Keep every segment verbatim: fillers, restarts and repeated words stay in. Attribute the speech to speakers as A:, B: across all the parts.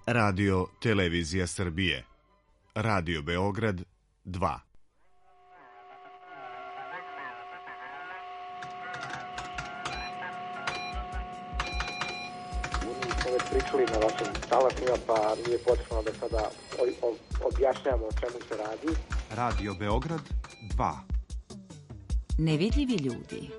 A: Radio Televizija Srbije, Radio Beograd dva.
B: Smo već pričali na vašim talasima, pa nije potrebno da sada objašnjamo o čemu se radi.
A: Radio Beograd dva.
C: Nevidljivi ljudi.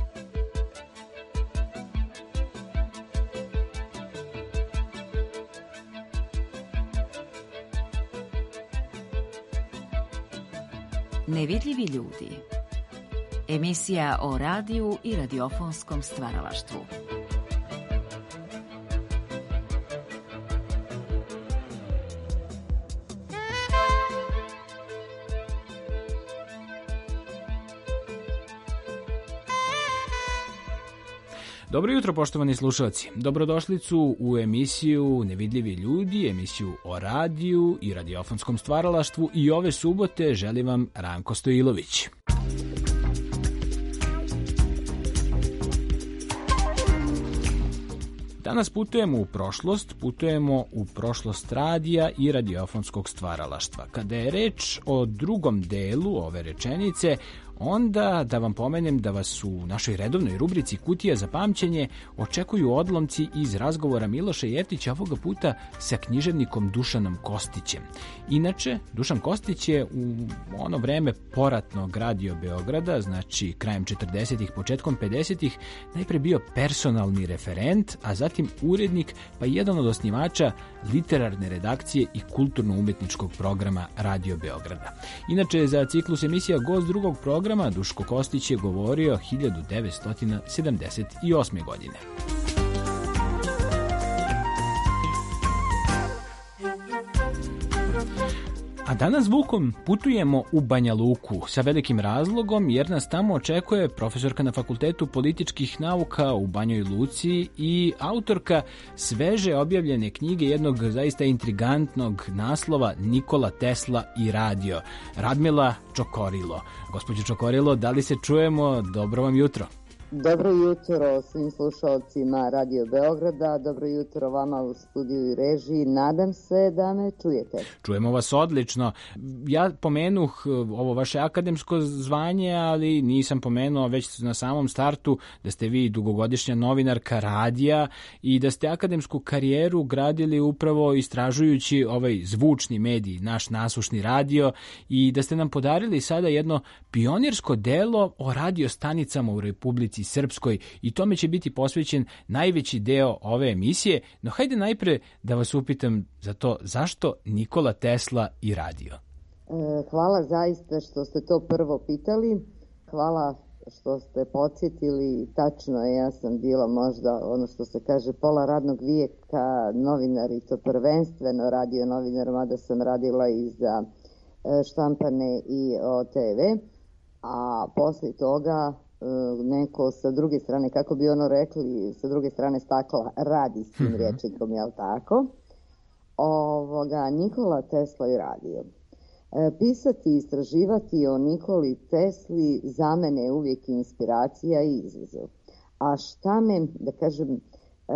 C: Nevidljivi ljudi. Emisija o radiju i radiofonskom stvaralaštvu.
D: Dobro jutro, poštovani slušalci. Dobrodošlicu u emisiju Nevidljivi ljudi, emisiju o radiju i radiofonskom stvaralaštvu, i ove subote želi vam Ranko Stojilović. Danas putujemo u prošlost, putujemo u prošlost radija i radiofonskog stvaralaštva. Kada je reč o drugom delu ove rečenice, onda da vam pomenem da vas u našoj redovnoj rubrici Kutija za pamćenje očekuju odlomci iz razgovora Miloša Jeftića, ovoga puta sa književnikom Dušanom Kostićem. Inače, Dušan Kostić je u ono vreme poratnog Radio Beograda, znači krajem četrdesetih, početkom pedesetih, najpre bio personalni referent, a zatim urednik, pa jedan od osnivača literarne redakcije i kulturno-umetničkog programa Radio Beograda. Inače, za ciklus emisija Gost drugog programa Duško Kostić je govorio hiljadu devetsto sedamdeset osme. godine. A danas vukom putujemo u Banja Luku sa velikim razlogom, jer nas tamo očekuje profesorka na Fakultetu političkih nauka u Banjoj Luci i autorka sveže objavljene knjige jednog zaista intrigantnog naslova Nikola Tesla i radio, Radmila Čokorilo. Gospođo Čokorilo, da li se čujemo? Dobro vam jutro.
E: Dobro jutro svim slušalcima Radio Beograda, dobro jutro vama u studiju i režiji, nadam se da me čujete.
D: Čujemo vas odlično. Ja pomenuh ovo vaše akademsko zvanje, ali nisam pomenuo već na samom startu da ste vi dugogodišnja novinarka radija i da ste akademsku karijeru gradili upravo istražujući ovaj zvučni medij, naš nasušni radio, i da ste nam podarili sada jedno pionirsko delo o radio stanicama u Republici Srpskoj, i tome će biti posvećen najveći deo ove emisije. No hajde najpre da vas upitam za to, zašto Nikola Tesla i radio?
E: E, hvala zaista što ste to prvo pitali. Hvala što ste podsjetili. Tačno je, ja sam bila možda ono što se kaže pola radnog vijeka novinar, i to prvenstveno radio novinar, mada sam radila i za štampane i o te ve, a poslije toga neko sa druge strane, kako bi ono rekli, sa druge strane stakla, radi s tim mm-hmm. rječnikom, jel tako? Ovoga, Nikola Tesla i radio. E, pisati i istraživati o Nikoli Tesli za mene je uvijek inspiracija i izazov. A šta me, da kažem, e,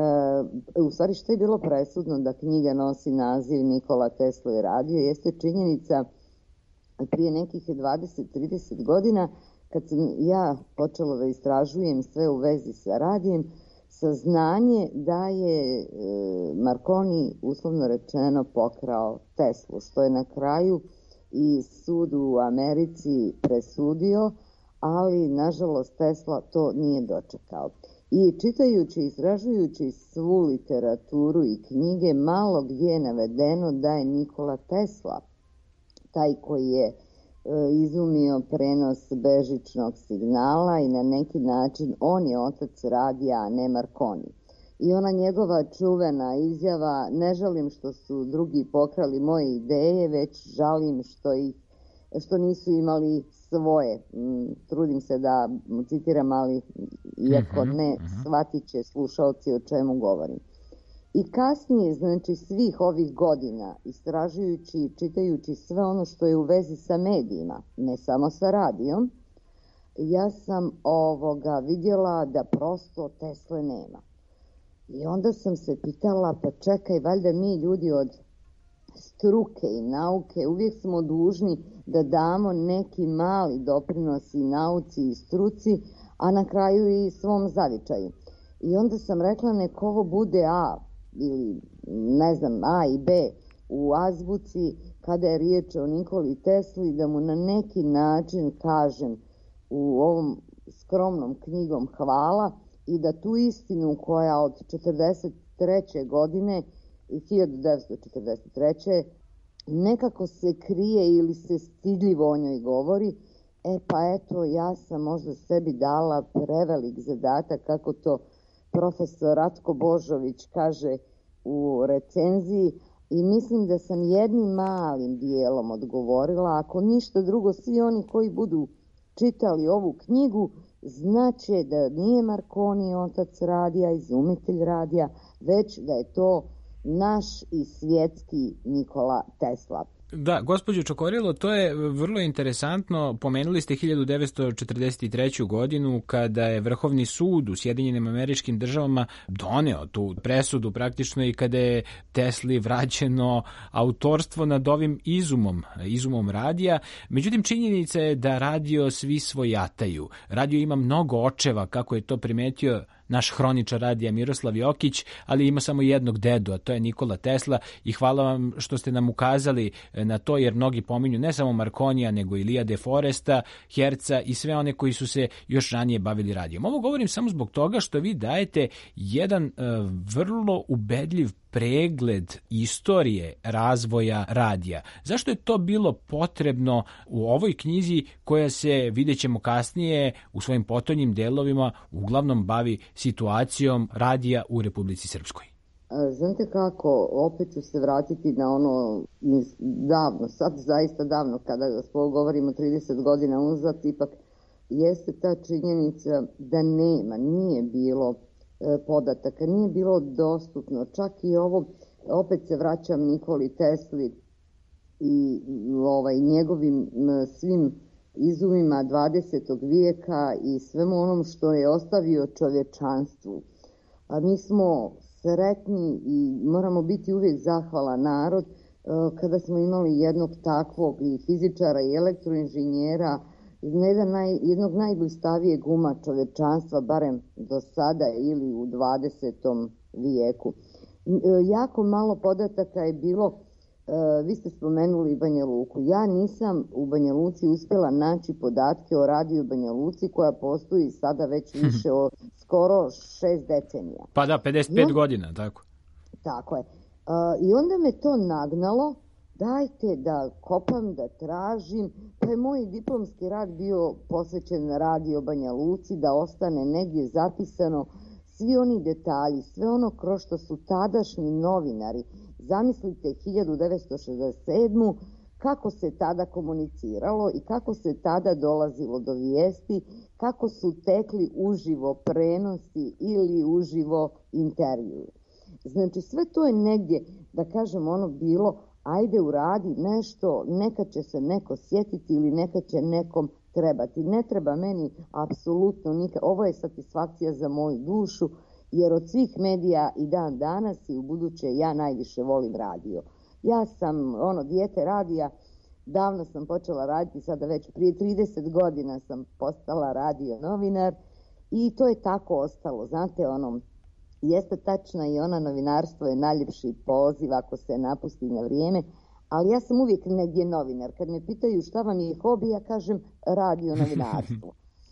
E: u stvari što je bilo presudno da knjiga nosi naziv Nikola Tesla i radio, jeste činjenica prije nekih dvadeset trideset godina, kad sam ja počela da istražujem sve u vezi sa radijem, saznanje da je e, Marconi, uslovno rečeno, pokrao Teslu, što je na kraju i sud u Americi presudio, ali nažalost Tesla to nije dočekao. I čitajući, istražujući svu literaturu i knjige, malo gdje je navedeno da je Nikola Tesla taj koji je izumio prenos bežičnog signala i na neki način on je otac radija, a ne Marconi. I ona njegova čuvena izjava, ne žalim što su drugi pokrali moje ideje, već žalim što ih što nisu imali svoje. Trudim se da citiram, ali iako ne, shvatit će slušalci o čemu govorim. I kasnije, znači svih ovih godina, istražujući i čitajući sve ono što je u vezi sa medijima, ne samo sa radijom, ja sam ovoga vidjela da prosto Tesle nema. I onda sam se pitala, pa čekaj, valjda mi ljudi od struke i nauke uvijek smo dužni da damo neki mali doprinos i nauci i struci, a na kraju i svom zavičaju. I onda sam rekla, nek ovo bude A ili ne znam A i B u azbuci kada je riječ o Nikoli Tesli, da mu na neki način kažem u ovom skromnom knjigom hvala i da tu istinu koja od četrdeset treće godine i hiljadu devetsto četrdeset treće nekako se krije ili se stidljivo o njoj govori, e pa eto ja sam možda sebi dala prevelik zadatak, kako to profesor Ratko Božović kaže u recenziji, i mislim da sam jednim malim dijelom odgovorila. Ako ništa drugo, svi oni koji budu čitali ovu knjigu znaće da nije Marconi otac radija, izumitelj radija, već da je to naš i svjetski Nikola Tesla.
D: Da, gospođo Čokorilo, to je vrlo interesantno. Pomenuli ste hiljadu devetsto četrdeset treću. godinu kada je Vrhovni sud u Sjedinjenim Američkim Državama doneo tu presudu praktično i kada je Tesli vraćeno autorstvo nad ovim izumom, izumom radija. Međutim, činjenica je da radio svi svojataju. Radio ima mnogo očeva, kako je to primetio naš hroničar radija Miroslav Jokić, ali ima samo jednog dedu, a to je Nikola Tesla, i hvala vam što ste nam ukazali na to, jer mnogi pominju ne samo Marconija, nego i Lia de Foresta, Herca i sve one koji su se još ranije bavili radijom. Ovo govorim samo zbog toga što vi dajete jedan uh, vrlo ubedljiv pregled istorije razvoja radija. Zašto je to bilo potrebno u ovoj knjizi koja se, vidjet ćemo kasnije, u svojim potonjim delovima uglavnom bavi situacijom radija u Republici Srpskoj?
E: Znate kako, opet ću se vratiti na ono davno, sad zaista davno, kada govorimo trideset godina unazad, ipak jeste ta činjenica da nema, nije bilo podataka, nije bilo dostupno, čak i ovo, opet se vraćam Nikoli Tesli i ovaj, njegovim svim izumima dvadesetog vijeka i svemu onom što je ostavio čovječanstvu. A mi smo sretni i moramo biti uvijek zahvalan narod kada smo imali jednog takvog i fizičara i elektroinženjera, jedan naj, jednog najblistavijeg uma čovječanstva, barem do sada ili u dvadesetom vijeku. Jako malo podataka je bilo, vi ste spomenuli Banja Luku. Ja nisam u Banja Luci uspjela naći podatke o radiju Banja Luci, koja postoji sada već više od skoro šest decenija.
D: Pa da, pedeset pet
E: no,
D: godina, tako.
E: Tako je. I onda me to nagnalo, dajte da kopam, da tražim, pa je moj diplomski rad bio posvećen Radio Banja Luci, da ostane negdje zapisano svi oni detalji, sve ono kroz što su tadašnji novinari, zamislite hiljadu devetsto šezdeset sedmu. kako se tada komuniciralo i kako se tada dolazilo do vijesti, kako su tekli uživo prenosi ili uživo intervju. Znači sve to je negdje, da kažem, ono bilo, ajde uradi nešto, neka će se neko sjetiti ili neka će nekom trebati. Ne treba meni apsolutno nikad, ovo je satisfakcija za moju dušu, jer od svih medija i dan danas i u buduće ja najviše volim radio. Ja sam ono dijete radija, davno sam počela raditi, sada već prije trideset godina sam postala radio novinar i to je tako ostalo. Znate, ono, jeste tačna i ona, novinarstvo je najljepši poziv ako se napusti na vrijeme, ali ja sam uvijek negdje novinar. Kad me pitaju šta vam je hobi, ja kažem radio novinarstvo.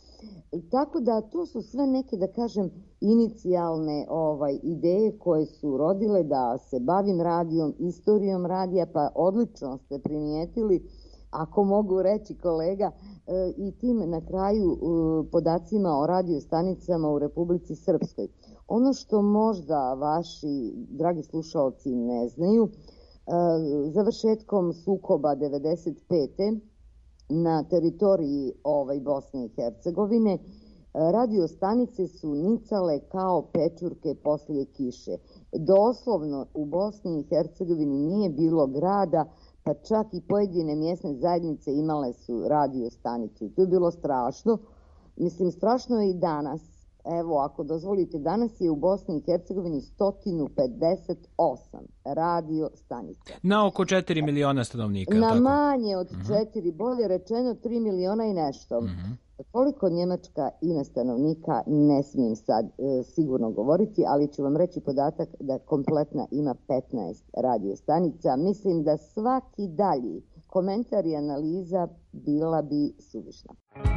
E: Tako da to su sve neke, da kažem, inicijalne ovaj, ideje koje su rodile da se bavim radijom, istorijom radija, pa odlično ste primijetili, ako mogu reći kolega, e, i tim na kraju e, podacima o radiostanicama u Republici Srpskoj. Ono što možda vaši dragi slušalci ne znaju, e, završetkom sukoba devedeset pete na teritoriji ovaj, Bosne i Hercegovine, radiostanice su nicale kao pečurke poslije kiše. Doslovno u Bosni i Hercegovini nije bilo grada, pa čak i pojedine mjesne zajednice imale su radiostanicu. To je bilo strašno. Mislim, strašno je i danas, evo, ako dozvolite, danas je u Bosni i Hercegovini sto pedeset osam radio stanica.
D: Na oko četiri miliona stanovnika.
E: Na
D: tako?
E: manje od četiri, uh-huh. bolje rečeno tri miliona i nešto. Uh-huh. Koliko Njemačka ima stanovnika, ne smijem sad e, sigurno govoriti, ali ću vam reći podatak da kompletna ima petnaest radio stanica. Mislim da svaki dalji komentar i analiza bila bi suvišna.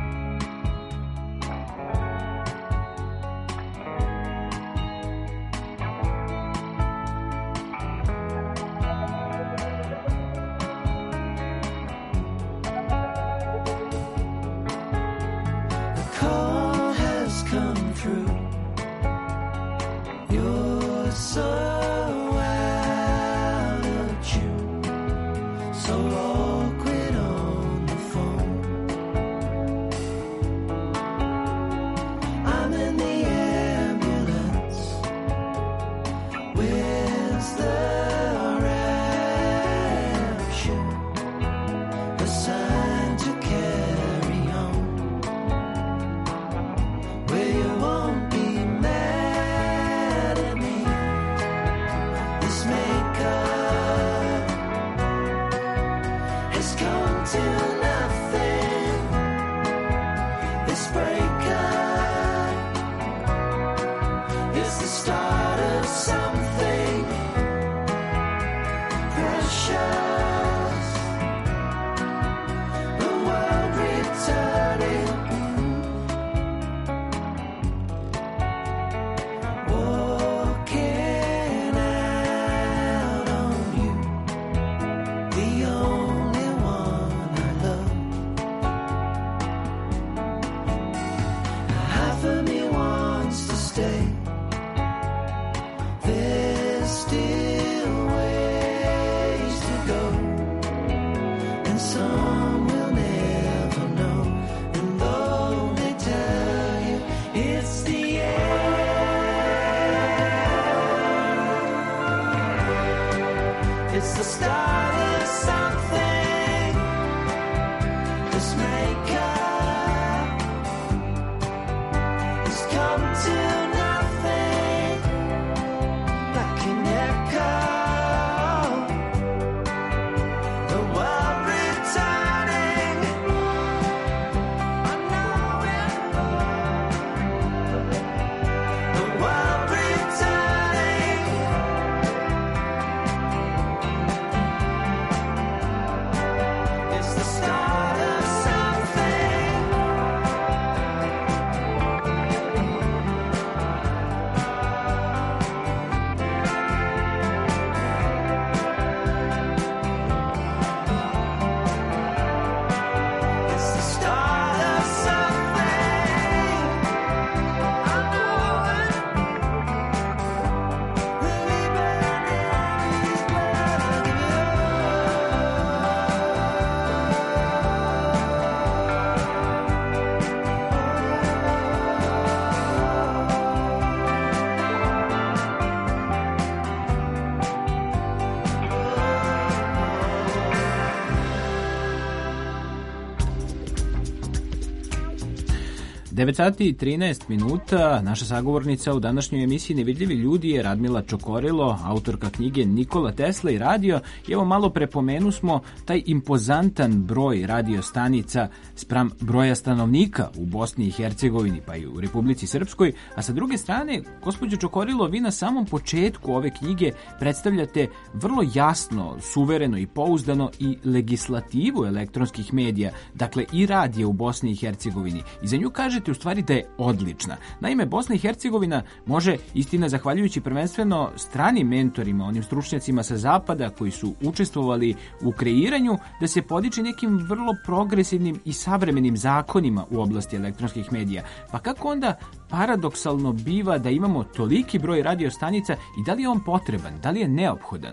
D: devet sati i trinaest minuta, naša sagovornica u današnjoj emisiji Nevidljivi ljudi je Radmila Čokorilo, autorka knjige Nikola Tesla i radio. I evo malo prepomenu smo taj impozantan broj radio stanica spram broja stanovnika u Bosni i Hercegovini pa i u Republici Srpskoj, a sa druge strane, gospođo Čokorilo, vi na samom početku ove knjige predstavljate vrlo jasno, suvereno i pouzdano i legislativu elektronskih medija, dakle i radija u Bosni i Hercegovini. I za nju kažete u stvari da je odlična. Naime, Bosna i Hercegovina može, istina zahvaljujući prvenstveno stranim mentorima, onim stručnjacima sa zapada koji su učestvovali u kreiranju, da se podiče nekim vrlo progresivnim i savremenim zakonima u oblasti elektronskih medija. Pa kako onda paradoksalno biva da imamo toliki broj radiostanica i da li je on potreban, da li je neophodan?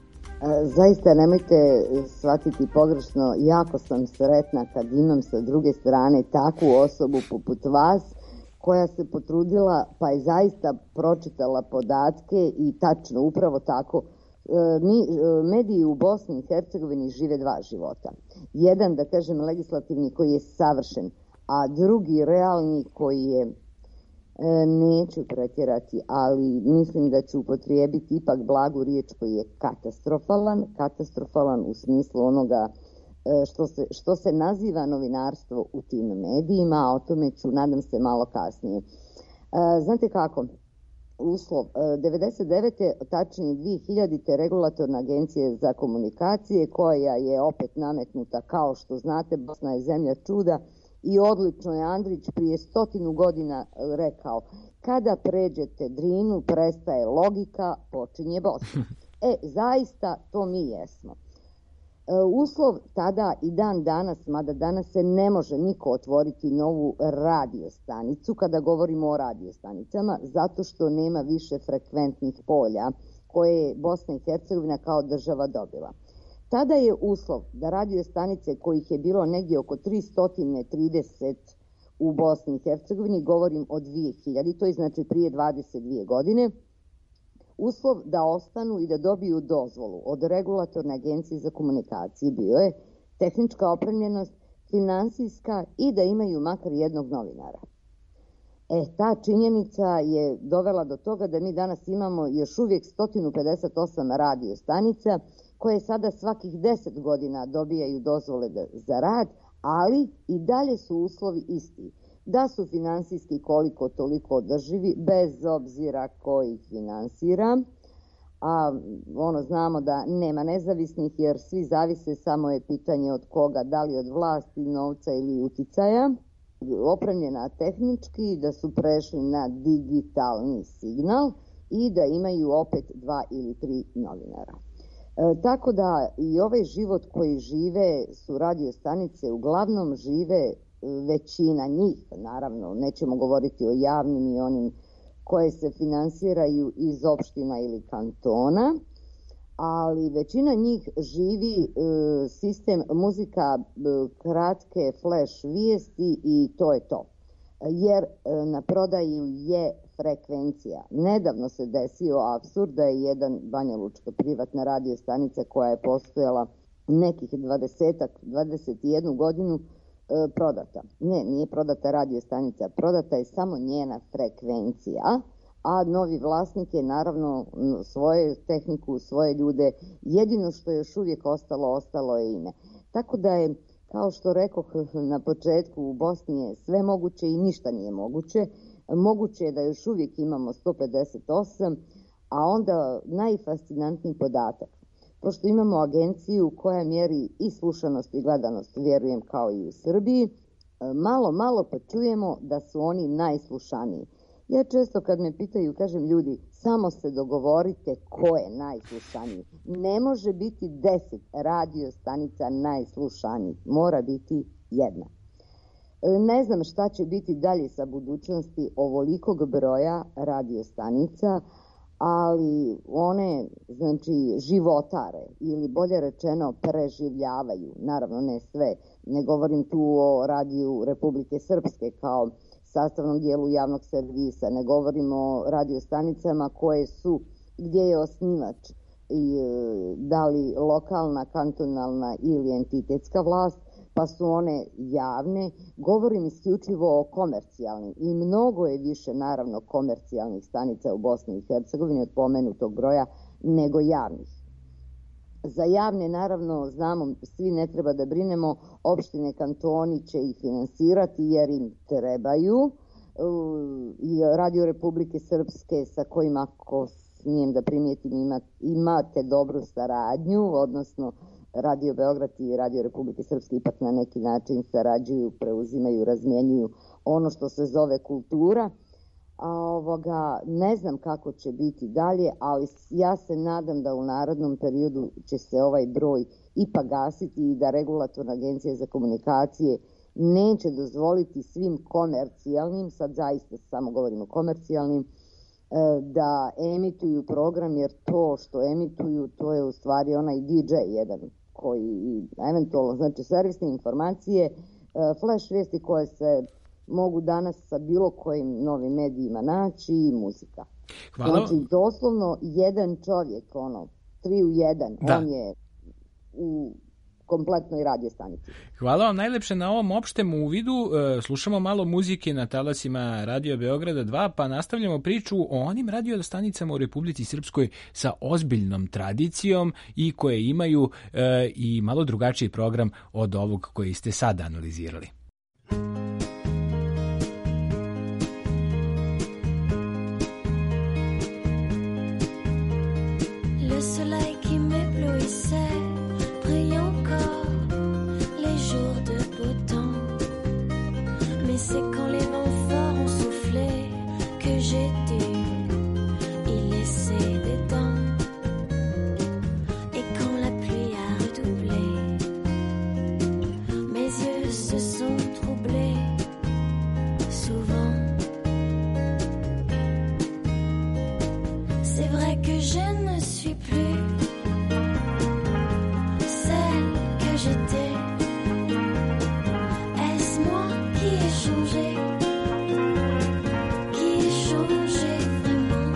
E: Zaista nemojte shvatiti pogrešno, jako sam sretna kad imam sa druge strane takvu osobu poput vas koja se potrudila pa je zaista pročitala podatke i tačno, upravo tako. Mi, mediji u Bosni i Hercegovini žive dva života. Jedan, da kažem, legislativni koji je savršen, a drugi realni koji je Neću pretjerati, ali mislim da ću upotrijebiti ipak blagu riječ koji je katastrofalan. Katastrofalan u smislu onoga što se, što se naziva novinarstvo u tim medijima, a o tome ću, nadam se, malo kasnije. Znate kako? Uslov devedeset devete tačnije dvije hiljadite regulatorna agencija za komunikacije, koja je opet nametnuta, kao što znate, Bosna je zemlja čuda, i odlično je Andrić prije stotinu godina rekao: kada pređete Drinu, prestaje logika, počinje Bosna. E, zaista to mi jesmo. Uslov tada i dan danas, mada danas se ne može niko otvoriti novu radiostanicu, kada govorimo o radiostanicama, zato što nema više frekventnih polja koje je Bosna i Hercegovina kao država dobila. Tada je uslov da radiostanice, kojih je bilo negdje oko tristo trideset u Bosni i Hercegovini, govorim o dvije hiljade, to je znači prije dvadeset dvije godine, uslov da ostanu i da dobiju dozvolu od regulatorne agencije za komunikacije bio je tehnička opremljenost, finansijska i da imaju makar jednog novinara. E, ta činjenica je dovela do toga da mi danas imamo još uvijek sto pedeset osam radiostanica koje sada svakih deset godina dobijaju dozvole za rad, ali i dalje su uslovi isti. Da su finansijski koliko toliko održivi, bez obzira ko ih finansira, a ono znamo da nema nezavisnih jer svi zavise, samo je pitanje od koga, da li od vlasti, novca ili uticaja, opremljena tehnički, da su prešli na digitalni signal i da imaju opet dva ili tri novinara. E, tako da i ovaj život koji žive su radiostanice, uglavnom žive većina njih, naravno, nećemo govoriti o javnim i onim koje se finansiraju iz opština ili kantona, ali većina njih živi e, sistem muzika, e, kratke flash vijesti i to je to. Jer e, na prodaju je frekvencija. Nedavno se desio apsurd da je jedan banjalučka privatna radiostanica koja je postojala nekih dvadesetak, dvadeset jednu godinu e, prodata. Ne, nije prodata radiostanica, prodata je samo njena frekvencija, a novi vlasnik je naravno svoju tehniku, svoje ljude, jedino što je još uvijek ostalo, ostalo je ime. Tako da je, kao što rekoh na početku, u Bosni je sve moguće i ništa nije moguće. Moguće je da još uvijek imamo sto pedeset osam, a onda najfascinantniji podatak. Pošto imamo agenciju koja mjeri i slušanost i gledanost, vjerujem kao i u Srbiji, malo, malo pa čujemo da su oni najslušaniji. Ja često kad me pitaju, kažem, ljudi, samo se dogovorite ko je najslušaniji. Ne može biti deset radiostanica najslušaniji, mora biti jedna. Ne znam šta će biti dalje sa budućnosti ovolikog broja radiostanica, ali one, znači, životare ili bolje rečeno preživljavaju, naravno ne sve, ne govorim tu o radiju Republike Srpske kao sastavnom dijelu javnog servisa, ne govorimo o radiostanicama koje su, gdje je osnivač i da li lokalna, kantonalna ili entitetska vlast, pa su one javne, govorim isključivo o komercijalnim i mnogo je više naravno komercijalnih stanica u Bosni i Hercegovini od pomenutog broja nego javnih. Za javne, naravno, znamo, svi ne treba da brinemo, opštine, kantoni će ih finansirati jer im trebaju. Radio Republike Srpske, sa kojima, ako smijem da primijetim, imate dobru saradnju, odnosno Radio Beograd i Radio Republike Srpske ipak na neki način sarađuju, preuzimaju, razmjenjuju ono što se zove kultura. A ovoga, ne znam kako će biti dalje, ali ja se nadam da u narodnom periodu će se ovaj broj ipak gasiti i da regulatorna agencija za komunikacije neće dozvoliti svim komercijalnim, sad zaista samo govorimo o komercijalnim, da emituju program, jer to što emituju, to je u stvari onaj D J jedan koji eventualno, znači servisne informacije, flash vijesti koje se mogu danas sa bilo kojim novim medijima naći i muzika.
D: Hvala.
E: Znači, doslovno jedan čovjek, ono, tri u jedan,
D: da.
E: On je u kompletnoj radio stanici.
D: Hvala vam najlepše na ovom opštem uvidu. Slušamo malo muzike na talasima Radio Beograda dva, pa nastavljamo priču o onim radio stanicama u Republici Srpskoj sa ozbiljnom tradicijom i koje imaju e, i malo drugačiji program od ovog koji ste sad analizirali.
F: Le soleil qui m'éblouissait brille encore les jours de beau temps. Mais c'est quand les vents forts ont soufflé que j'ai dû y laisser des dents. Et quand la pluie a redoublé, mes yeux se sont troublés souvent. C'est vrai que je ne suis plus celle que j'étais. Est-ce moi qui ai changé, qui ai changé vraiment?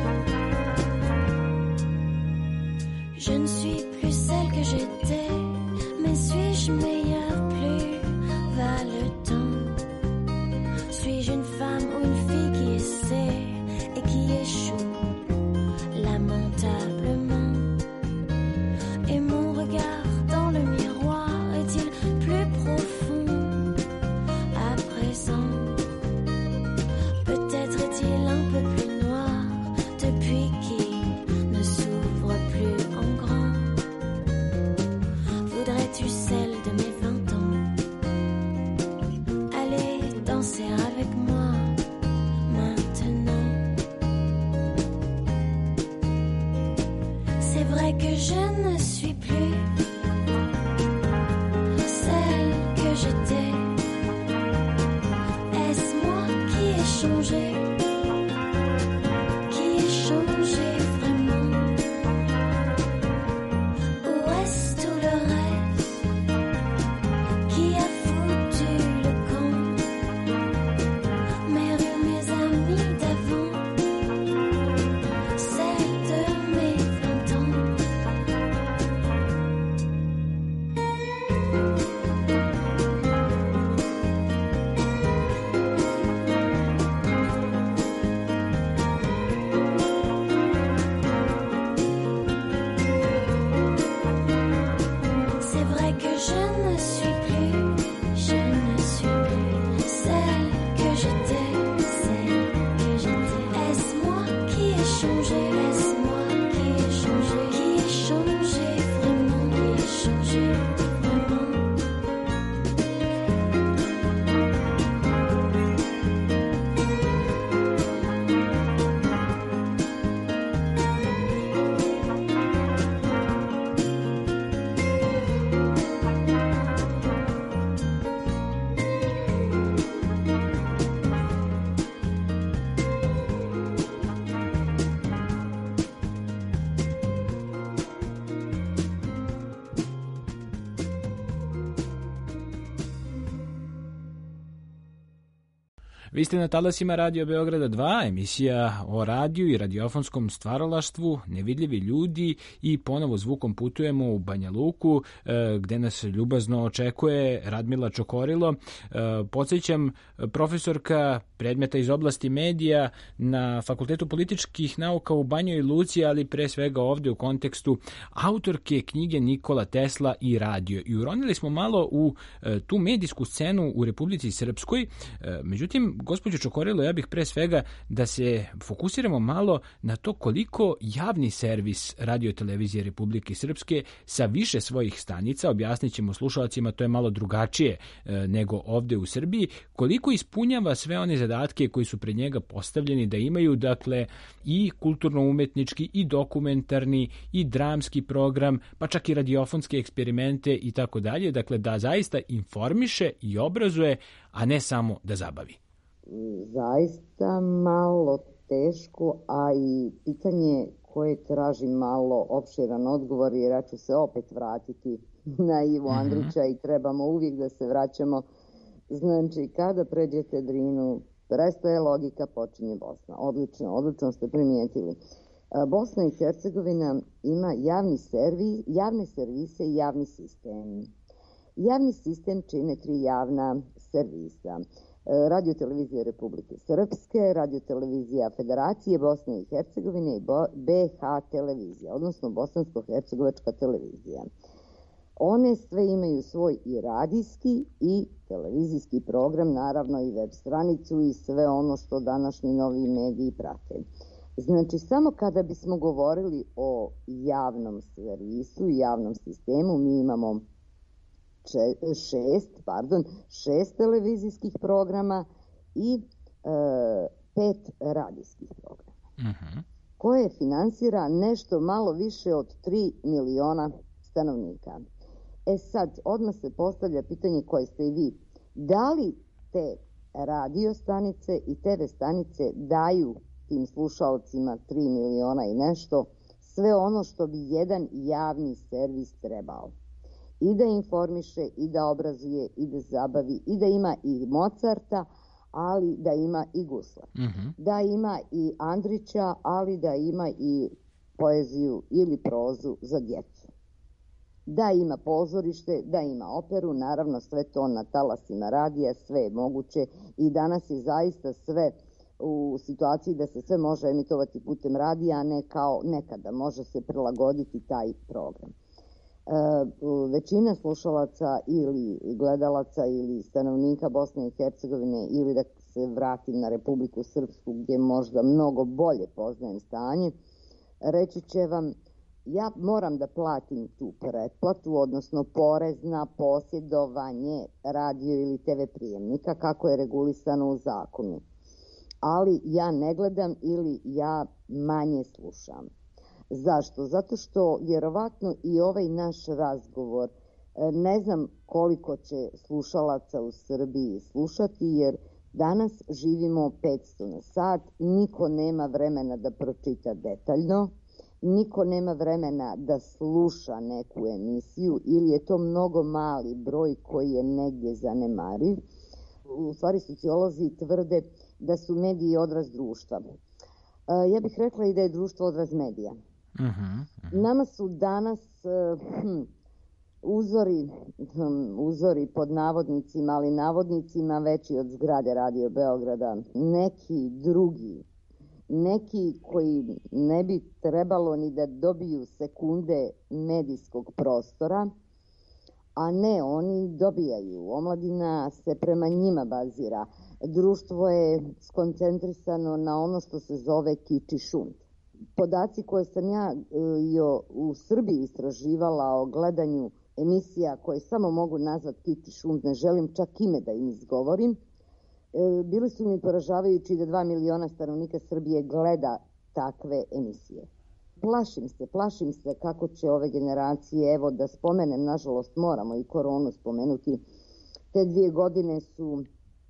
F: Je ne suis plus celle que j'étais, mais suis-je meilleure? Plus va le temps. Suis-je une femme ou une fille qui essaie et qui échoue lamentablement? Et mon regard dans le miroir est-il plus profond à présent? Peut-être est-il un peu plus noir depuis qu'il ne s'ouvre plus en grand. Voudrais-tu celle de mes vingt ans? Allez danser avec moi maintenant. C'est vrai que je ne suis plus celle que j'étais. Est-ce moi qui ai changé, qui ai changé vraiment? Ou est-ce tout le reste qui a foutu le camp? Mes rues, mes amis d'avant, celles de mes vingt ans. C'est vrai que je ne suis plus, je ne suis plus celle que j'étais, celle que j'étais. Est-ce moi qui ai changé? Est-ce moi qui ai changé? Qui ai changé vraiment? Qui ai changé vraiment?
D: Vi ste na talasima Radio Beograda dva, emisija o radiju i radiofonskom stvaralaštvu, nevidljivi ljudi, i ponovo zvukom putujemo u Banja Luku, gde nas ljubazno očekuje Radmila Čokorilo. Podsjećam, profesorka predmeta iz oblasti medija na Fakultetu političkih nauka u Banjoj Luci, ali pre svega ovde u kontekstu autorke knjige Nikola Tesla i radio. I uronili smo malo u tu medijsku scenu u Republici Srpskoj. Međutim, gospođo Čokorilo, ja bih pre svega da se fokusiramo malo na to koliko javni servis Radio televizije Republike Srpske sa više svojih stanica, objasnit ćemo slušalcima, to je malo drugačije e, nego ovde u Srbiji, koliko ispunjava sve one zadatke koji su pred njega postavljeni da imaju, dakle, i kulturno-umetnički, i dokumentarni, i dramski program, pa čak i radiofonske eksperimente i tako dalje, dakle, da zaista informiše i obrazuje, a ne samo da zabavi.
E: Zaista malo teško, a i pitanje koje traži malo opširan odgovor, jer ja ću se opet vratiti na Ivo Andrića i trebamo uvijek da se vraćamo. Znači, kada pređete Drinu, prestaje logika, počinje Bosna. Odlično, odlično ste primijetili. Bosna i Hercegovina ima javni servis, javne servise i javni sistem. Javni sistem čine tri javna servisa. Radio-televizija Republike Srpske, Radio-televizija Federacije Bosne i Hercegovine i B H televizija, odnosno Bosansko-hercegovačka televizija. One sve imaju svoj i radijski i televizijski program, naravno i web stranicu i sve ono što današnji novi mediji prate. Znači, samo kada bismo govorili o javnom servisu i javnom sistemu, mi imamo če, šest, pardon, šest televizijskih programa i e, pet radijskih programa, uh-huh. koje finansira nešto malo više od tri miliona stanovnika. E sad, odmah se postavlja pitanje koje ste i vi. Da li te radio stanice i te ve stanice daju tim slušalcima tri miliona i nešto sve ono što bi jedan javni servis trebao? I da informiše, i da obrazuje, i da zabavi, i da ima i Mozarta, ali da ima i Gusla. Uh-huh. Da ima i Andrića, ali da ima i poeziju ili prozu za djecu. Da ima pozorište, da ima operu, naravno sve to na talasima radija, sve je moguće i danas je zaista sve u situaciji da se sve može emitovati putem radija, a ne kao nekada, može se prilagoditi taj program. E, većina slušalaca ili gledalaca ili stanovnika Bosne i Hercegovine, ili da se vratim na Republiku Srpsku gdje možda mnogo bolje poznajem stanje, reći će vam: ja moram da platim tu pretplatu, odnosno porez na posjedovanje radio ili te ve prijemnika, kako je regulisano u zakonu. Ali ja ne gledam ili ja manje slušam. Zašto? Zato što vjerovatno i ovaj naš razgovor, ne znam koliko će slušalaca u Srbiji slušati, jer danas živimo petsto na sat, niko nema vremena da pročita detaljno, niko nema vremena da sluša neku emisiju ili je to mnogo mali broj koji je negdje zanemariv. U stvari sociolozi tvrde da su mediji odraz društva. Ja bih rekla i da je društvo odraz medija. Uh-huh, uh-huh. Nama su danas hm, uzori, hm, uzori pod navodnicima, ali navodnicima veći od zgrade Radio Beograda, neki drugi, neki koji ne bi trebalo ni da dobiju sekunde medijskog prostora, a ne, oni dobijaju. Omladina se prema njima bazira. Društvo je skoncentrisano na ono što se zove kič i šund. Podaci koje sam ja jo, u Srbiji istraživala o gledanju emisija koje samo mogu nazvati kič i šund, ne želim čak ime da im izgovorim, bili su mi poražavajući da dva miliona stanovnika Srbije gleda takve emisije. Plašim se, plašim se kako će ove generacije, evo da spomenem, nažalost moramo i koronu spomenuti, te dvije godine su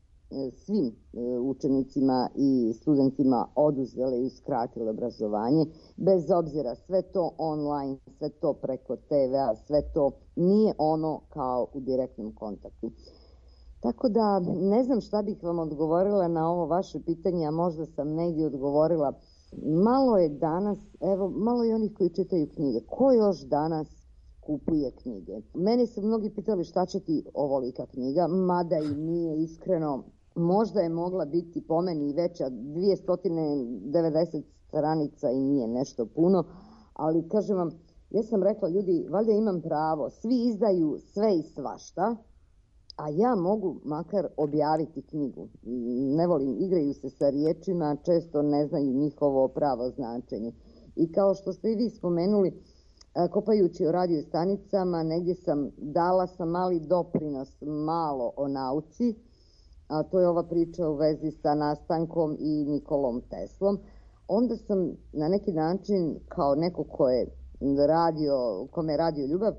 E: svim učenicima i studentima oduzele i uskratile obrazovanje, bez obzira sve to online, sve to preko te ve a, sve to nije ono kao u direktnom kontaktu. Tako da ne znam šta bih vam odgovorila na ovo vaše pitanje, a možda sam negdje odgovorila. Malo je danas, evo, malo je onih koji čitaju knjige. Ko još danas kupuje knjige? Meni su mnogi pitali šta će ti ovolika knjiga, mada i nije iskreno. Možda je mogla biti po meni veća, dvjesto devedeset stranica i nije nešto puno, ali kažem vam, ja sam rekla, ljudi, valjda imam pravo, svi izdaju sve i svašta, a ja mogu makar objaviti knjigu. Ne volim, igraju se sa riječima, često ne znaju njihovo pravo značenje. I kao što ste i vi spomenuli, kopajući o radio stanicama, negdje sam dala sam mali doprinos malo o nauci, a to je ova priča u vezi sa nastankom i Nikolom Teslom. Onda sam na neki način, kao neko ko je radio, kome je radio ljubav,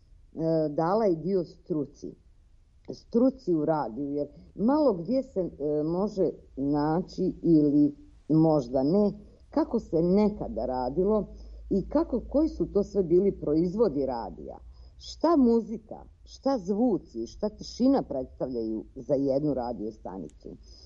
E: dala i dio struci. struci u radiju, jer malo gdje se e, može naći ili možda ne, kako se nekada radilo i kako, koji su to sve bili proizvodi radija. Šta muzika, šta zvuci, šta tišina predstavljaju za jednu radio stanicu.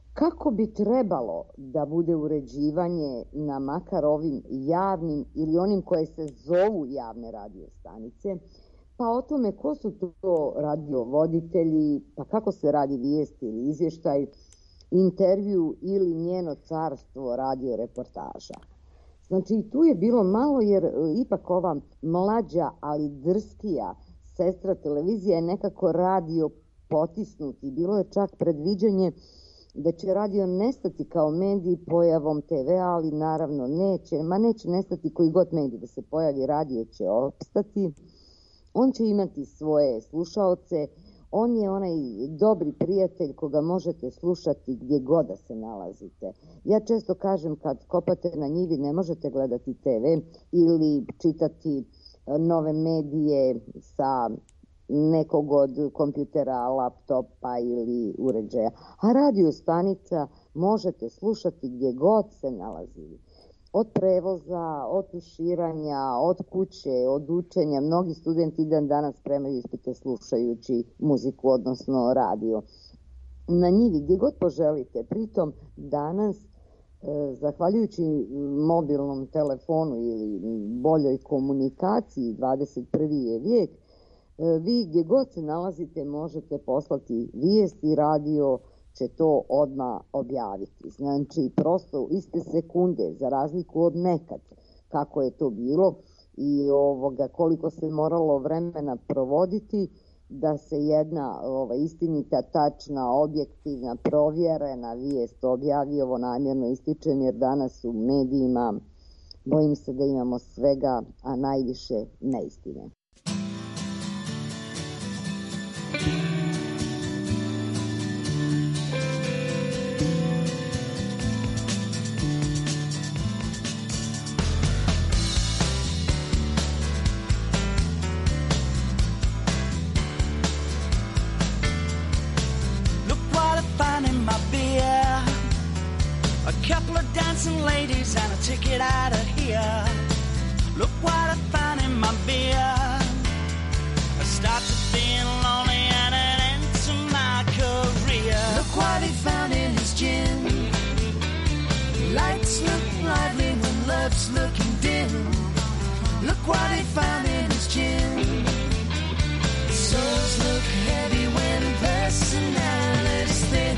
E: Kako bi trebalo da bude uređivanje na makar ovim javnim ili onim koje se zovu javne radio stanice, pa o tome ko su to radiovoditelji, pa kako se radi vijest ili izvještaj, intervju ili njeno carstvo radio reportaža. Znači tu je bilo malo jer ipak ova mlađa ali drskija sestra televizija je nekako radio potisnuti. Bilo je čak predviđanje da će radio nestati kao medij pojavom te ve, ali naravno neće, ma neće nestati koji god medij da se pojavi, radio će opstati. On će imati svoje slušaoce, on je onaj dobri prijatelj koga možete slušati gdje god da se nalazite. Ja često kažem kad kopate na njivi ne možete gledati te ve ili čitati nove medije sa nekog od kompjutera, laptopa ili uređaja. A radio stanica možete slušati gdje god se nalazili. Od prevoza, od tuširanja, od kuće, od učenja. Mnogi studenti dan danas spremaju ispite slušajući muziku, odnosno radio. Na njivi gdje god poželite. Pritom danas, e, zahvaljujući mobilnom telefonu ili boljoj komunikaciji, dvadeset prvi je vijek, e, vi gdje god se nalazite možete poslati vijest i radio će to odmah objaviti. Znači, prosto iste sekunde, za razliku od nekad, kako je to bilo i ovoga, koliko se moralo vremena provoditi da se jedna ova, istinita, tačna, objektivna, provjerena vijest objavi. Ovo namjerno ističem jer danas u medijima bojim se da imamo svega, a najviše neistine.
G: Ladies and a ticket out of here. Look what I found in my beer. I started being lonely and it ended my career. Look what he found in his gin. Lights look lively when love's looking dim. Look what he found in his gin. Souls look heavy when personality's thin.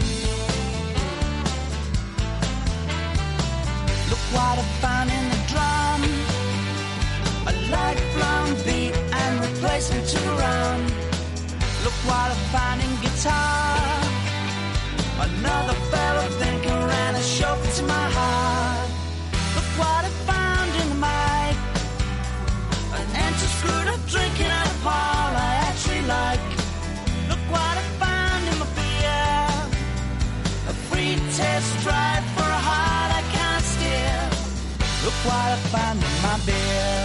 G: What I found in the drum, a lifelong beat and replacement to the run. Look what I found in guitar, another fellow thinker and a chauffeur to my heart. Look what I found in the mic, an empty screwed up drinking at a bar I actually like. Look what I found in my beer, a free test drive for a heart I can't steer. Look what I found in my beer.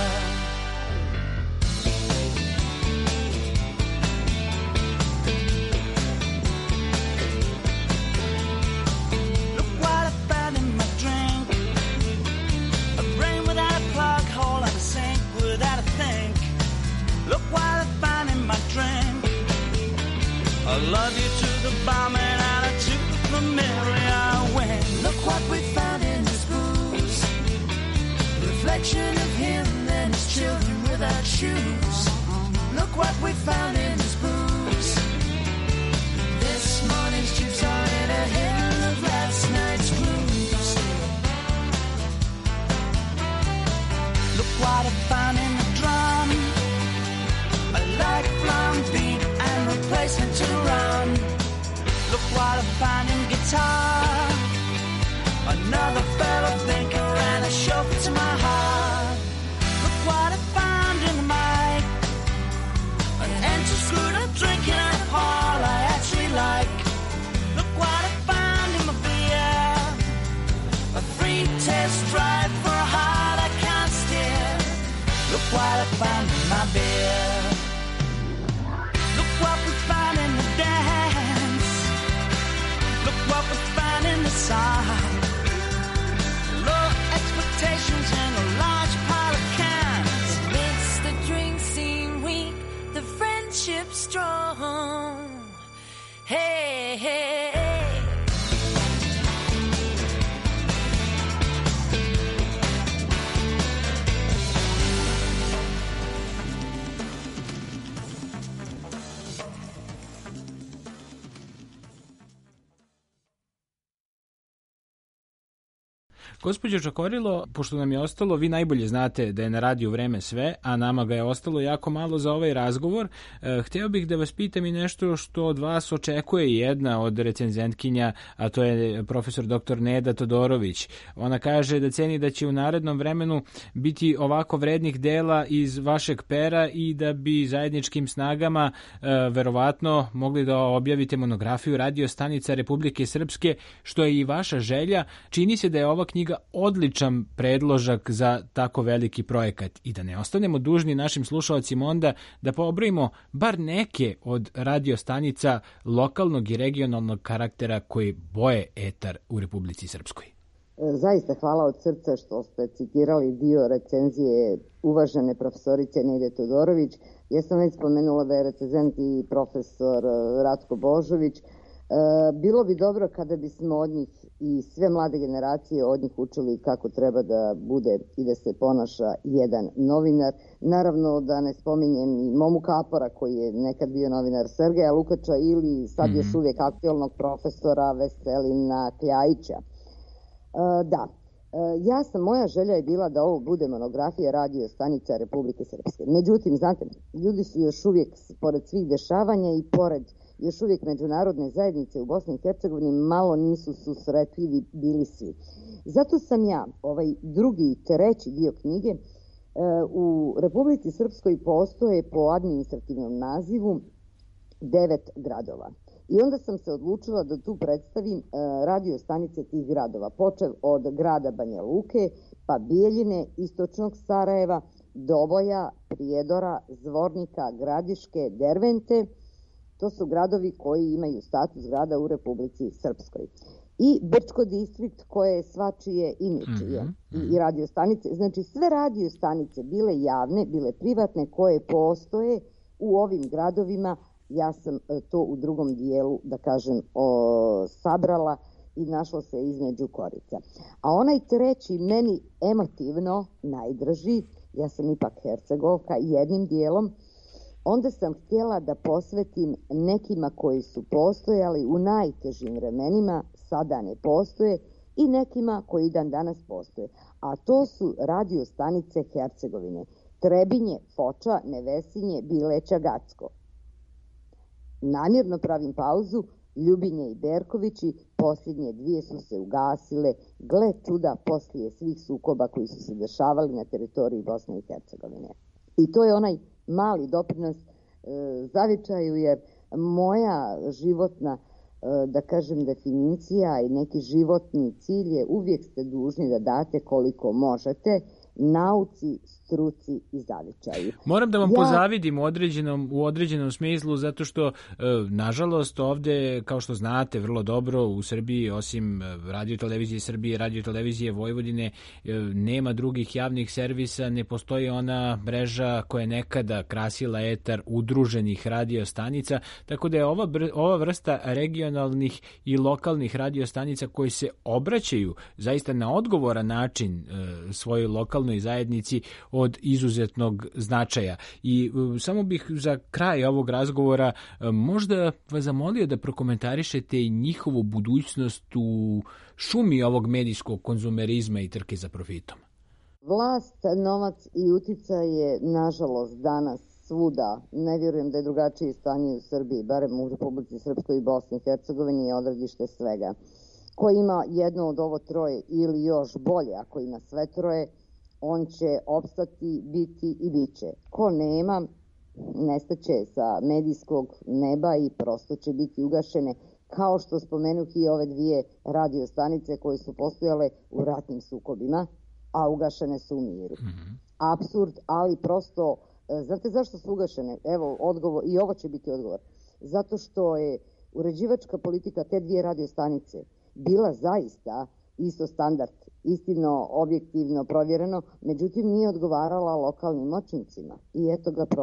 G: Look what I found in my drink. A brain without a plug hole and a sink without a think. Look what I found in my drink. I love you to the bomb and out of to the familiar wing. Look what we found in this booze. Reflection of him and his children without shoes. Look what we found in his booze. This morning's juice are in a hill of last night's blues. Look what I found in the drum, a lifelong beat and replacement to run. Look what I found in guitar, another fellow thinker and a chauffeur to my heart. Look what I found in the mic, an empty screwed up drinking at a bar I actually like. Look what I found in my beer, a free test drive for a heart I can't steer. Look what I found in my beer. Look what we found in the dance. Look what we
D: Gospođo Čakorilo, pošto nam je ostalo, vi najbolje znate da je na radiju vreme sve, a nama ga je ostalo jako malo za ovaj razgovor. E, hteo bih da vas pitam i nešto što od vas očekuje jedna od recenzentkinja, a to je profesor doktor Neda Todorović. Ona kaže da ceni da će u narednom vremenu biti ovako vrednih dela iz vašeg pera i da bi zajedničkim snagama e, verovatno mogli da objavite monografiju radio stanica Republike Srpske, što je i vaša želja. Čini se da je ova knjiga odličan predložak za tako veliki projekat i da ne ostanemo dužni našim slušalcima onda da pobrojimo bar neke od radio stanica lokalnog i regionalnog karaktera koji boje etar u Republici Srpskoj.
E: Zaista hvala od srca što ste citirali dio recenzije uvažene profesorice Nede Todorović. Ja sam već spomenula da je recenzent i profesor Ratko Božović. Bilo bi dobro kada bismo od njih i sve mlade generacije od njih učili kako treba da bude i da se ponaša jedan novinar. Naravno da ne spominjem i Momu Kapora koji je nekad bio novinar, Sergeja Lukača ili sad još uvijek aktualnog profesora Veselina Kljajića. Da, ja sam, moja želja je bila da ovo bude monografija radio stanica Republike Srpske. Međutim, znate, ljudi su još uvijek, pored svih dešavanja i pored još uvijek međunarodne zajednice u Bosni i Hercegovini, malo nisu susretljivi bili svi. Zato sam ja, ovaj drugi i treći dio knjige, u Republici Srpskoj postoje po administrativnom nazivu devet gradova. I onda sam se odlučila da tu predstavim radio stanice tih gradova, počev od grada Banja Luke, pa Bijeljine, istočnog Sarajeva, Doboja, Prijedora, Zvornika, Gradiške, Dervente. To su gradovi koji imaju status grada u Republici Srpskoj. I Brčko distrikt koje je svačije i ničije. Mm-hmm. I radio stanice, znači sve radio stanice, bile javne, bile privatne, koje postoje u ovim gradovima. Ja sam to u drugom dijelu, da kažem, o, sabrala i našlo se između korica. A onaj treći, meni emotivno najdraži, ja sam ipak Hercegovka jednim dijelom, onda sam htjela da posvetim nekima koji su postojali u najtežim vremenima, sada ne postoje, i nekima koji dan danas postoje. A to su radio stanice Hercegovine. Trebinje, Foča, Nevesinje, Bileća, Gacko. Namjerno pravim pauzu, Ljubinje i Berkovići, posljednje dvije su se ugasile, gle čuda, poslije svih sukoba koji su se dešavali na teritoriji Bosne i Hercegovine. I to je onaj mali doprinos e, zavičaju, jer moja životna, e, da kažem, definicija i neki životni cilj je uvijek ste dužni da date koliko možete nauci, struci i zavičaju.
D: Moram da vam
E: ja...
D: pozavidim u određenom, u određenom smislu, zato što, e, nažalost, ovde, kao što znate vrlo dobro, u Srbiji, osim Radio televizije Srbije, Radio televizije Vojvodine, e, nema drugih javnih servisa, ne postoji ona mreža koja je nekada krasila etar udruženih radio stanica, tako da je ova, ova vrsta regionalnih i lokalnih radio stanica koji se obraćaju zaista na odgovoran način e, svojoj lokalnoj zajednici od izuzetnog značaja. I uh, samo bih za kraj ovog razgovora uh, možda vas zamolio da prokomentarišete i njihovu budućnost u šumi ovog medijskog konzumerizma i trke za profitom.
E: Vlast, novac i uticaj je, nažalost, danas svuda. Ne vjerujem da je drugačije stanje u Srbiji, barem u Republici Srpskoj i Bosni i Hercegovini je odredište svega. Ko ima jedno od ovo troje ili još bolje, ako ima sve troje, on će opstati, biti i bit će. Ko nema, nestaće sa medijskog neba i prosto će biti ugašene, kao što spomenuh i ove dvije radio stanice koje su postojale u ratnim sukobima, a ugašene su u miru. Mm-hmm. Apsurd, ali prosto, znate zašto su ugašene? Evo, odgovor, i ovo će biti odgovor. Zato što je uređivačka politika te dvije radio stanice bila zaista isto standard, istino, objektivno, provjereno, međutim nije odgovarala lokalnim moćnicima. I eto ga problem.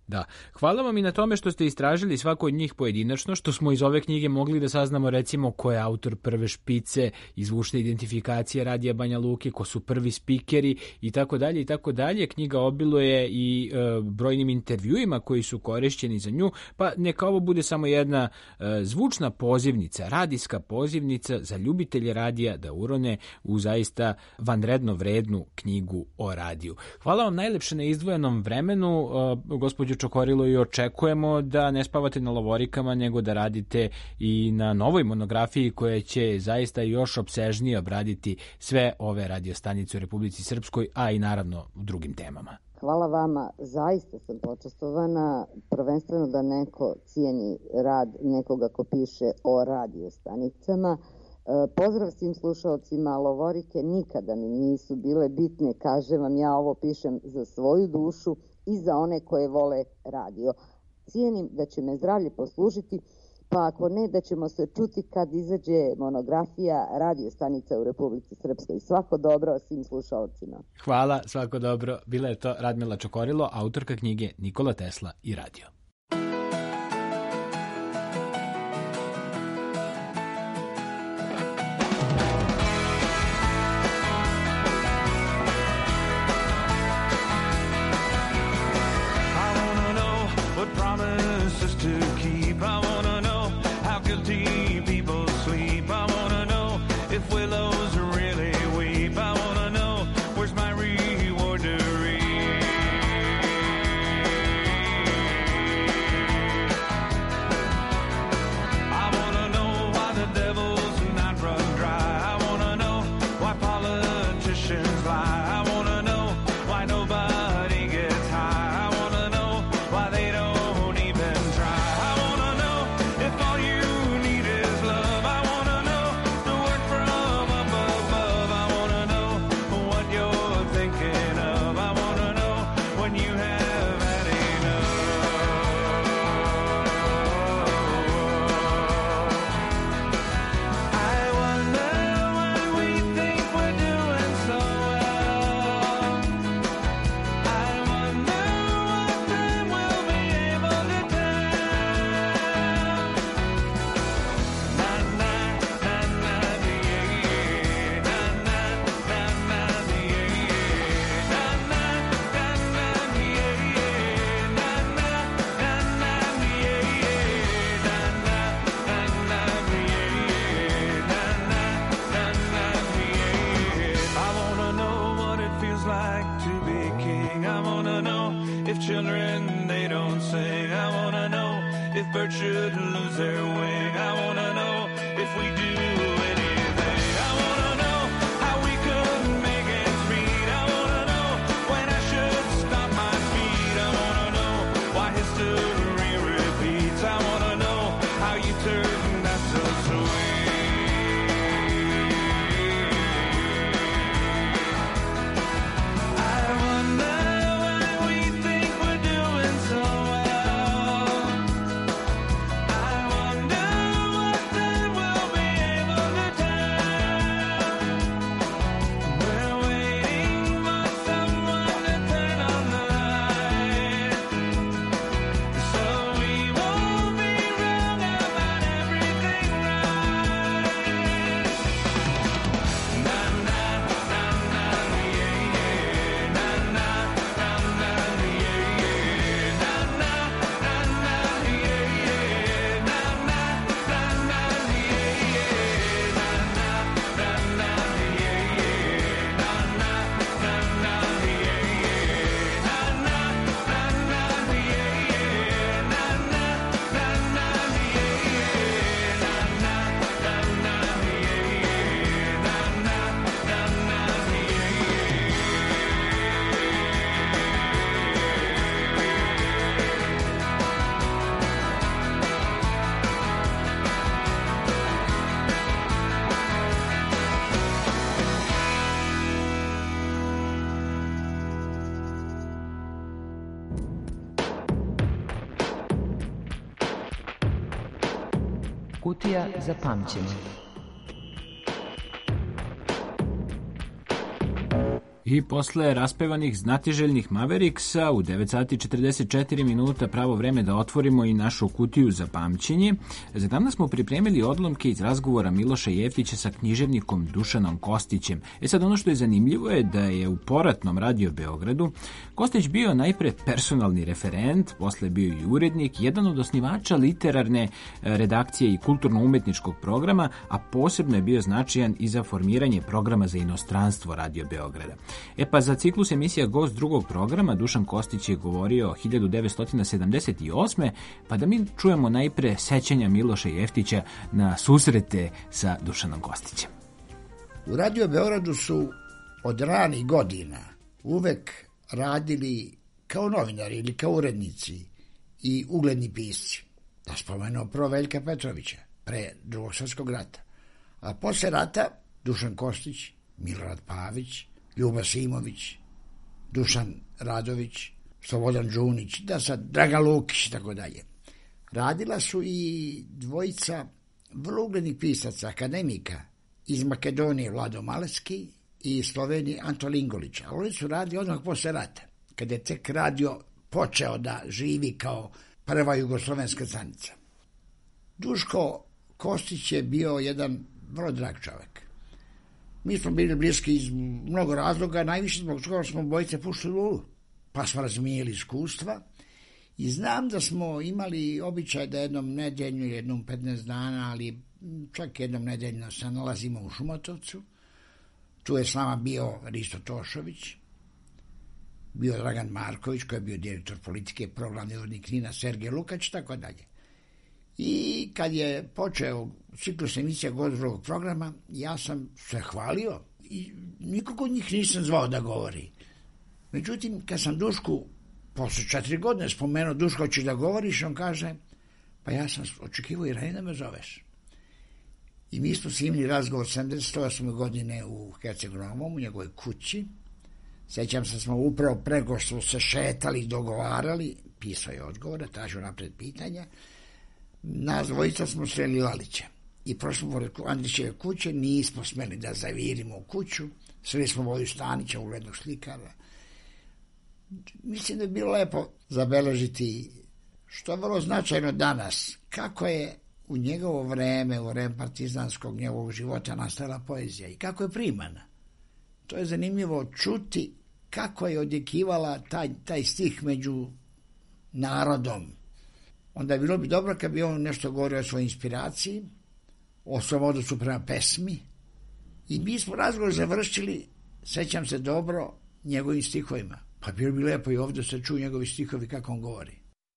D: Da. Hvala vam i na tome što ste istražili svako od njih pojedinačno, što smo iz ove knjige mogli da saznamo recimo ko je autor prve špice, izvučne identifikacije Radija Banja Luke, ko su prvi spikeri i tako dalje i tako dalje. Knjiga obiluje i e, brojnim intervjuima koji su korišćeni za nju, pa neka ovo bude samo jedna e, zvučna pozivnica, radijska pozivnica za ljubitelje radija da urone u zaista vanredno vrednu knjigu o radiju. Hvala vam najlepše na izdvojenom vremenu, e, gospođo Čokorilo, i očekujemo da ne spavate na lovorikama, nego da radite i na novoj monografiji koja će zaista još opsežnije obraditi sve ove radiostanice u Republici Srpskoj, a i naravno u drugim temama.
E: Hvala vama, zaista sam počastovana, prvenstveno da neko cijeni rad nekoga ko piše o radiostanicama. Pozdrav svim slušalcima, lovorike nikada mi nisu bile bitne, kažem vam, ja ovo pišem za svoju dušu i za one koje vole radio. Cijenim da će me zdravlje poslužiti, pa ako ne, da ćemo se čuti kad izađe monografija radiostanica u Republici Srpskoj. Svako dobro svim slušalcima.
D: Hvala, svako dobro. Bila je to Radmila Čokorilo, autorka knjige Nikola Tesla i radio.
G: Promises to keep. I wanna know how guilty people sleep. I wanna know if willows really weep. I wanna know where's my reward to reap. I wanna know why the devil's not run dry. I wanna know why politicians lie. I wanna know why nobody gets high. I wanna know why they don't children, they don't sing. I wanna know if birds should lose their wing. I wanna know if we do anything. I wanna know how we could make ends meet. I wanna know when I should stop my feet. I wanna know why history repeats. I wanna know how you turned out so sweet. I wonder
H: Kutija za pamćenje.
D: I posle raspevanih znatiželjnih Maveriksa u devet sati i četrdeset četiri minuta pravo vreme da otvorimo i našu kutiju za pamćenje. Za danas smo pripremili odlomke iz razgovora Miloša Jeftića sa književnikom Dušanom Kostićem. E sad, ono što je zanimljivo je da je u poratnom Radio Beogradu Kostić bio najpre personalni referent, posle bio i urednik, jedan od osnivača literarne redakcije i kulturno-umetničkog programa, a posebno je bio značajan i za formiranje programa za inostranstvo Radio Beograda. E pa za ciklus emisija Gost drugog programa Dušan Kostić je govorio hiljadu devetsto sedamdeset osme. pa da mi čujemo najpre sećanja Miloša Jeftića na susrete sa Dušanom Kostićem.
H: U Radio Beogradu su od ranih godina uvek radili kao novinari ili kao urednici i ugledni pisci. Da spomenuo prvo Veljka Petrovića, pre Drugog svjetskog rata. A posle rata Dušan Kostić, Milorad Pavić, Ljuba Simović, Dušan Radović, Slobodan Đunić, da sad Dragan Lukić i tako dalje. Radila su i dvojica vrlo uglednih pisaca, akademika iz Makedonije, Vlado Malecki, i Slovenije Anto Lingolić. A oni su radili odmah posle rata, kada je tek radio počeo da živi kao prva jugoslovenska stanica. Duško Kostić je bio jedan vrlo drag čovjek. Mi smo bili bliski iz mnogo razloga, najviše zbog toga smo bojice puštili lulu, pa smo razmijeli iskustva i znam da smo imali običaj da jednom nedeljno, jednom petnaest dana, ali čak jednom nedeljno se nalazimo u Šumatovcu. Tu je s nama bio Risto Tošović, bio Dragan Marković koji je bio direktor politike, programni urednik Knina, Sergej Lukač, tako dalje. I kad je počeo ciklus emisija Gost drugog programa, ja sam se hvalio i nikog od njih nisam zvao da govori. Međutim, kad sam Dušku posle četiri godine spomenuo, Duško, hoćeš da govoriš, on kaže, pa ja sam očekivao i ranije da me zoveš. I mi smo imali razgovor sedamdeset osme godine u Herceg-Novom, u njegovoj kući. Sećam se, smo upravo preko što se šetali i dogovarali, pisao je odgovore, tražio napred pitanja. Nas dvojica smo sreli Lalića i prošli pored Andrićeve kuće, nismo smeli da zavirimo u kuću, sreli smo Voju Stanića, uglednog slikara. Mislim da je bilo lepo zabeležiti, što je vrlo značajno danas, kako je u njegovo vreme, u vreme partizanskog njegovog života nastala poezija i kako je primana. To je zanimljivo čuti kako je odjekivala taj, taj stih među narodom. Onda je bilo bi dobro kad bi on nešto govorio o svojoj inspiraciji, o svom odnosu prema pesmi. I mi smo razgovor završili, sećam se dobro, njegovim stihovima. Pa bilo bi lepo i ovdje se čuju njegovi stihovi kako on govori.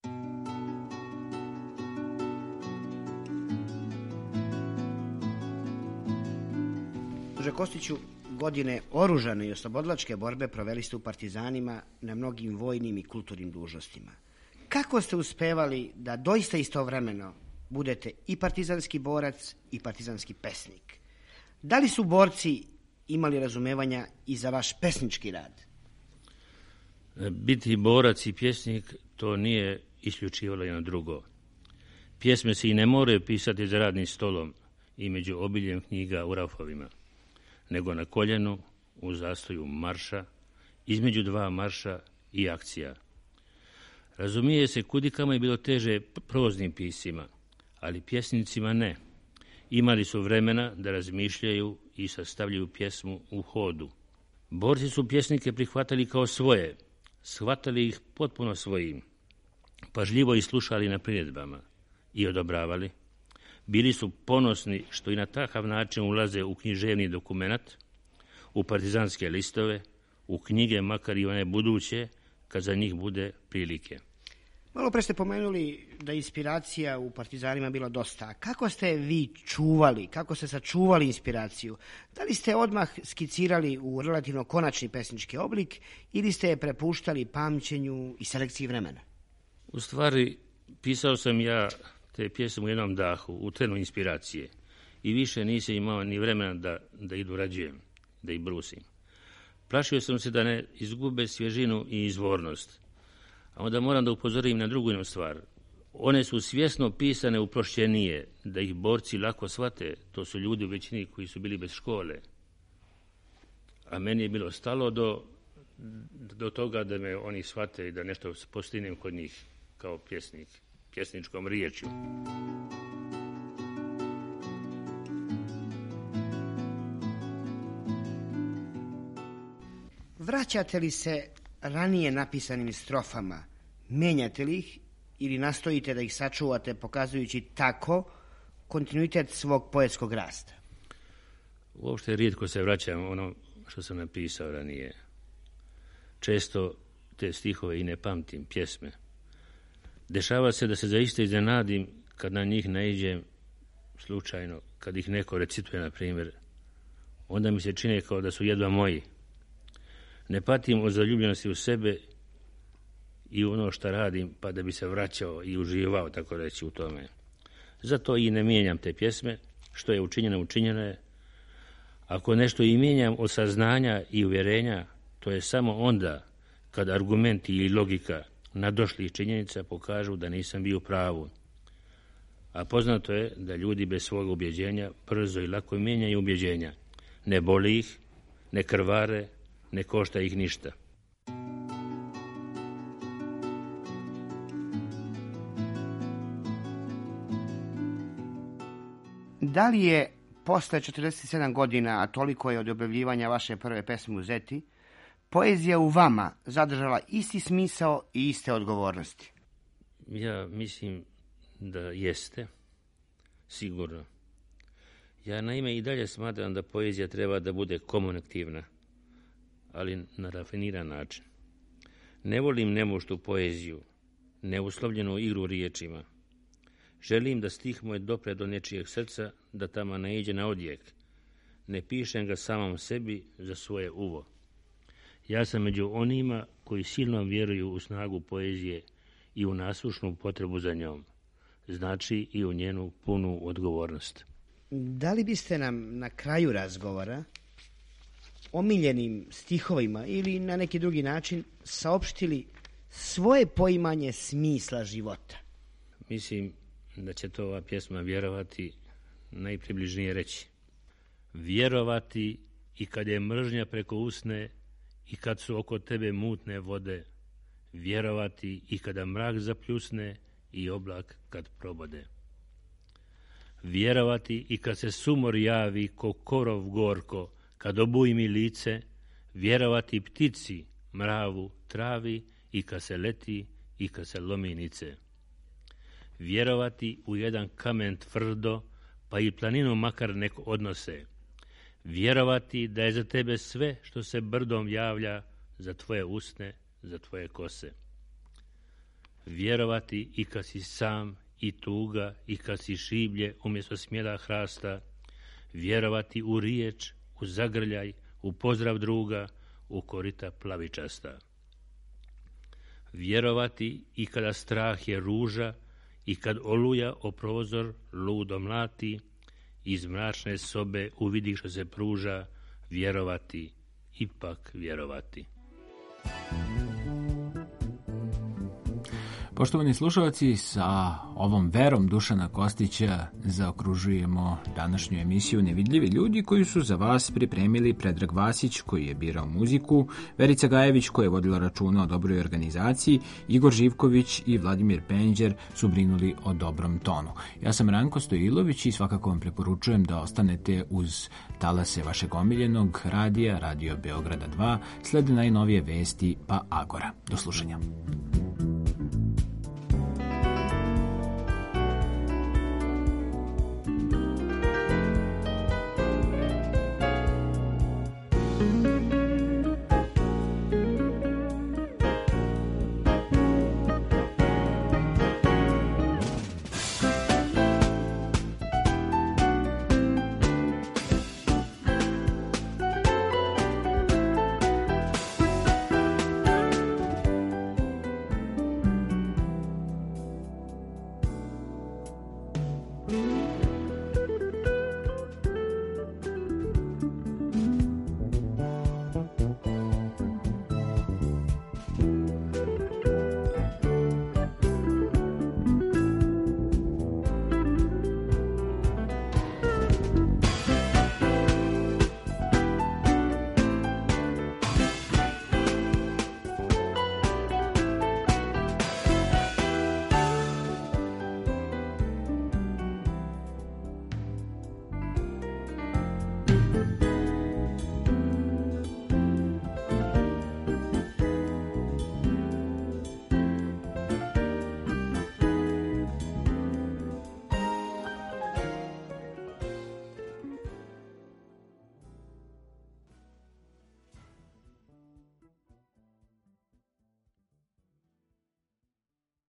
I: Duže Kostiću, godine oružane i oslobodilačke borbe proveli ste u partizanima na mnogim vojnim i kulturnim dužnostima. Kako ste uspevali da doista istovremeno budete i partizanski borac i partizanski pesnik? Da li su borci imali razumevanja i za vaš pesnički rad?
J: Biti borac i pjesnik, to nije isključivalo jedno drugo. Pjesme se i ne moraju pisati za radnim stolom i među obiljem knjiga u rafovima, nego na koljenu, u zastoju marša, između dva marša i akcija. Razumije se, kudikamo je bilo teže proznim piscima, ali pjesnicima ne. Imali su vremena da razmišljaju i sastavljaju pjesmu u hodu. Borci su pjesnike prihvatali kao svoje, shvatali ih potpuno svojim, pažljivo ih slušali na primjedbama i odobravali. Bili su ponosni što i na takav način ulaze u književni dokumenat, u partizanske listove, u knjige, makar i one buduće, kad za njih bude prilike.
I: Malo pre ste pomenuli da inspiracija u partizanima bila dosta. Kako ste vi čuvali, kako ste sačuvali inspiraciju? Da li ste odmah skicirali u relativno konačni pesnički oblik ili ste je prepuštali pamćenju i selekciji vremena?
J: U stvari, pisao sam ja te pjesme u jednom dahu, u trenu inspiracije. I više nisam imao ni vremena da, da ih dorađujem, da ih brusim. Plašio sam se da ne izgube svježinu i izvornost. A onda moram da upozorim na drugu jednu stvar. One su svjesno pisane uprošćenije, da ih borci lako shvate. To su ljudi u većini koji su bili bez škole. A meni je bilo stalo do, do toga da me oni shvate i da nešto postignem kod njih kao pjesnik, pjesničkom riječju.
I: Vraćate li se ranije napisanim strofama, menjate li ih ili nastojite da ih sačuvate pokazujući tako kontinuitet svog poetskog rasta?
J: Uopšte rijetko se vraćam ono što sam napisao ranije. Često te stihove i ne pamtim, pjesme. Dešava se da se zaista iznenadim kad na njih naiđem slučajno, kad ih neko recituje, na primjer. Onda mi se čine kao da su jedva moji. Ne patim od zaljubljenosti u sebe i u ono što radim, pa da bi se vraćao i uživao, tako reći, u tome. Zato i ne mijenjam te pjesme, što je učinjeno, učinjeno je. Ako nešto i mijenjam od saznanja i uvjerenja, to je samo onda kad argumenti i logika nadošlih činjenica pokažu da nisam bio u pravu. A poznato je da ljudi bez svog ubjeđenja brzo i lako mijenjaju ubjeđenja. Ne boli ih, ne krvare, ne košta ih ništa.
I: Da li je posle četrdeset sedam godina, a toliko je od objavljivanja vaše prve pesme u Zeti, poezija u vama zadržala isti smisao i iste odgovornosti?
J: Ja mislim da jeste, sigurno. Ja naime i dalje smatram da poezija treba da bude komunikativna, ali na rafiniran način. Ne volim nemuštu poeziju, neuslovljenu igru riječima. Želim da stih moj dopre do nečijeg srca, da tamo naiđe na odjek. Ne pišem ga samom sebi za svoje uvo. Ja sam među onima koji silno vjeruju u snagu poezije i u nasušnu potrebu za njom. Znači i u njenu punu odgovornost.
I: Da li biste nam na kraju razgovora omiljenim stihovima ili na neki drugi način saopštili svoje poimanje smisla života?
J: Mislim da će to ova pjesma vjerovati najpribližnije reći. Vjerovati i kad je mržnja preko usne i kad su oko tebe mutne vode. Vjerovati i kada mrak zapljusne i oblak kad probode. Vjerovati i kad se sumor javi ko korov gorko, kad obujmi lice. Vjerovati ptici, mravu, travi i kad se leti i kad se lomi nice. Vjerovati u jedan kamen tvrdo, pa i planinu makar neko odnose. Vjerovati da je za tebe sve što se brdom javlja, za tvoje usne, za tvoje kose. Vjerovati i kad si sam i tuga i kad si šiblje umjesto smjela hrasta. Vjerovati u riječ, u zagrljaj, u pozdrav druga, u korita plavičasta. Vjerovati i kada strah je ruža i kad oluja o prozor ludo mlati, iz mračne sobe uvidi što se pruža. Vjerovati, ipak vjerovati.
D: Poštovani slušalci, sa ovom verom Dušana Kostića zaokružujemo današnju emisiju Nevidljivi ljudi, koju su za vas pripremili Predrag Vasić, koji je birao muziku, Verica Gajević, koja je vodila računa o dobroj organizaciji, Igor Živković i Vladimir Penđer su brinuli o dobrom tonu. Ja sam Ranko Stojilović i svakako vam preporučujem da ostanete uz talase vašeg omiljenog radija, Radio Beograda dva, slede najnovije vesti pa Agora. Do slušanja.